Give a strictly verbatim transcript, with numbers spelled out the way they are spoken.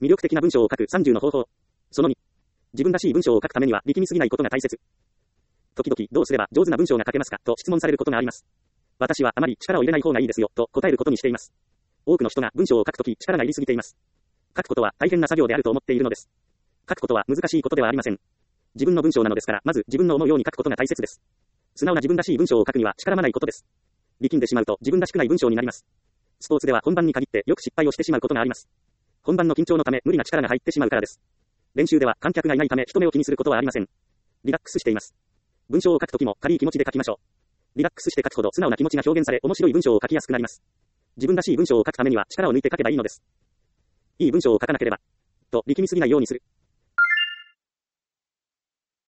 魅力的な文章を書くさんじゅうの方法。そのに。自分らしい文章を書くためには力みすぎないことが大切。時々どうすれば上手な文章が書けますかと質問されることがあります。私はあまり力を入れない方がいいですよと答えることにしています。多くの人が文章を書くとき力が入りすぎています。書くことは大変な作業であると思っているのです。書くことは難しいことではありません。自分の文章なのですから、まず自分の思うように書くことが大切です。素直な自分らしい文章を書くには力まないことです。力んでしまうと自分らしくない文章になります。スポーツでは本番に限ってよく失敗をしてしまうことがあります。本番の緊張のため無理な力が入ってしまうからです。練習では観客がいないため人目を気にすることはありません。リラックスしています。文章を書くときも軽い気持ちで書きましょう。リラックスして書くほど素直な気持ちが表現され面白い文章を書きやすくなります。自分らしい文章を書くためには力を抜いて書けばいいのです。いい文章を書かなければ、と力みすぎないようにする。